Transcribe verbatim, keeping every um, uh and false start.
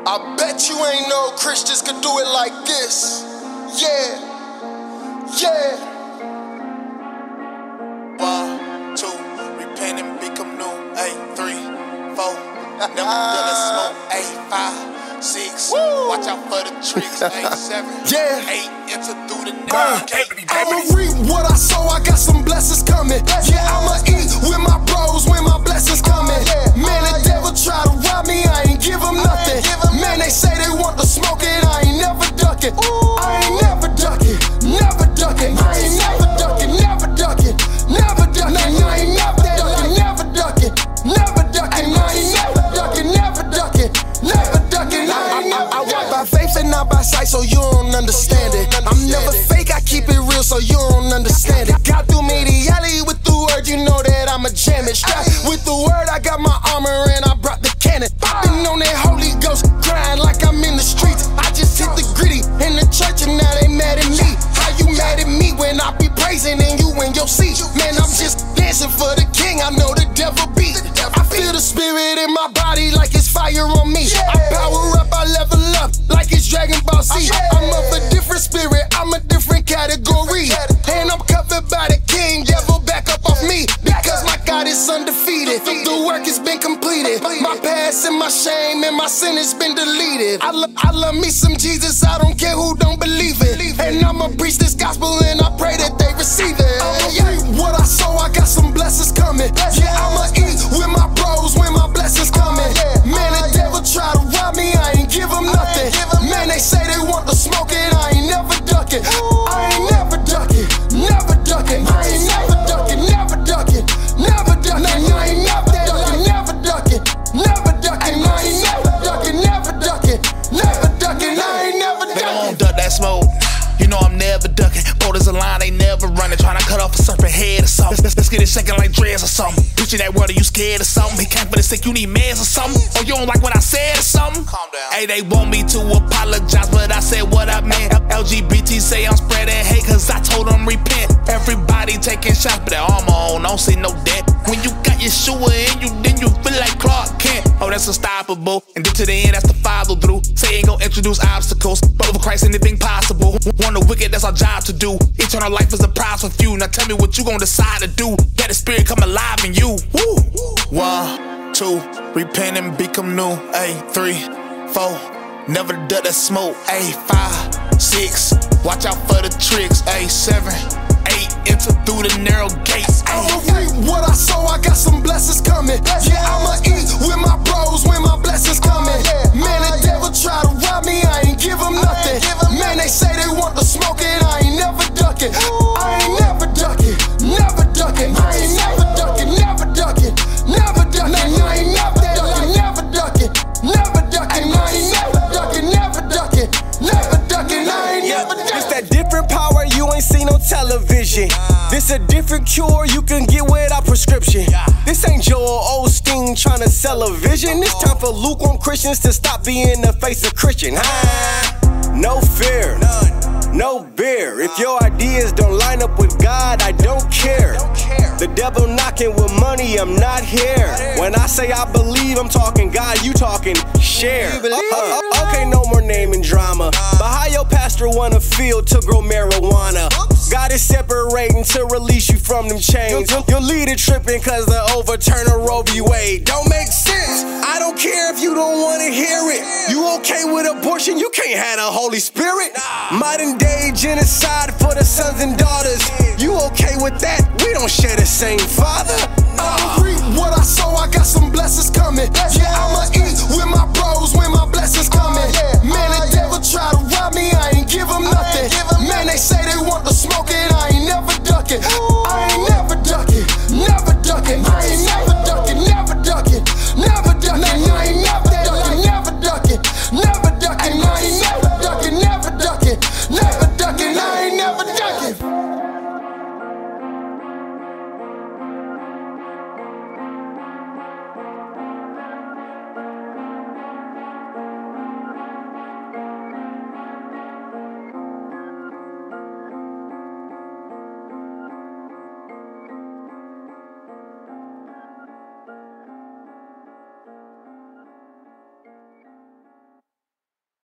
I bet you ain't no Christians could do it like this. Yeah, yeah. One, two, repent and become new. Ayy, three, four, never done a smoke. Ayy, five, six, woo. Watch out for the tricks. Ayy, seven, yeah. Eight, enter through the net. Uh, I'ma reap what I sow, I got some blessings coming. Yeah, I'ma eat with my bros when my blessings coming. Man, the devil try to rob me, I ain't give him nothing. Man, they say they want to smoke it, I ain't never ducking. I ain't never ducking, never ducking. I ain't never ducking, never ducking, never ducking. I ain't never ducking, never ducking, never ducking. I ain't never ducking, never ducking, never ducking. I ain't never ducking. I walk by faith and not by sight, so you don't understand it. I'm never fake, I keep it real, so you don't understand it. God through me the alley with the word, you know that I'm a jam it. Strapped with the word, I got my armor and I brought the cannon. Been on that Holy Ghost grind like I'm in the streets. I just hit the gritty in the church and now they mad at me. How you mad at me when I be praising and you in your seat? Man, I'm just dancing for the king, I know the devil beat. I feel the spirit in my body like it's fire on me. I power up, I level up like it's Dragon Ball Z. I'm of a different spirit, I'm a different category. And I'm covered by the king, devil back up off me. Because my God is undefeated, the work has been completed. My past and my shame and my sin has been deleted. I, lo- I love me some Jesus, I don't care who don't believe it. And I'ma preach this gospel and I pray that they receive it. I'ma reap what I sow, I got some blessings coming. Yeah, I'ma eat with my bros when my blessings coming. Man, the devil try to rob me, I ain't give him nothing. Man, they say they want to smoke it, I ain't never ducking. I ain't never ducking, never ducking. I ain't never ducking, never ducking, never ducking. I ain't never ducking, never ducking, never ducking. I ain't never ducking, never ducking, never ducking. I ain't never ducking. They don't duck that smoke. You know I'm never ducking. Borders a line, they never running. Trying to cut off a serpent head or something. Let's, let's get it shaking like dreads or something. Preaching that word, are you scared or something? He came for the sick, you need meds or something? Or you don't like what I said or something? Calm down. Hey, they want me to apologize, but I said what I meant. L G B T say I'm spreading hate, cause I told them repent. Everybody taking shots, but that armor on, don't see no debt. When you got Yeshua in you, then you feel like Clark Kent. Oh, that's unstoppable. And then to the end, that's the follow through. Say ain't gon' introduce obstacles, but over Christ, anything possible. One the wicked, that's our job to do. Eternal life is a prize for few. Now tell me what you gon' decide to do. Let the spirit come alive in you. Woo. One, two, repent and become new. Ayy, three, four, never duck that smoke. Ayy, five, six, watch out for the tricks. Ayy, seven, eight, enter through the narrow gates. I'ma reap what I sow, I got some blessings coming. Yeah, I'ma eat with my bros when my blessings coming. Man, the devil try to rob me, I ain't give him nothing. Man, they say they want to smoke it, I ain't never ducking. I ain't never ducking, never ducking. I ain't never ducking, never ducking, never ducking. I ain't never ducking, never ducking, never ducking. I ain't never ducking, never ducking, never ducking. I ain't never ducking. It's that different power you ain't seen on television. This a different cure you can get without prescription. This ain't Joel Osteen trying to sell a vision. It's time for lukewarm Christians to stop being the face of Christian. Ah, no fear, no beer. If your ideas don't line up with God, I don't care. The devil knocking with money, I'm not here. When I say I believe, I'm talking God, you talking share. Uh, uh, okay, no more naming drama. But how your pastor wanna feel to grow marijuana? God is separating to release you from them chains. Your leader tripping cause they overturn a Roe v. Wade. Don't make sense. I don't care if you don't wanna hear it. You okay with abortion? You can't have the Holy Spirit. Modern day genocide for the sons and daughters. You okay with that? We don't share the same father. Uh,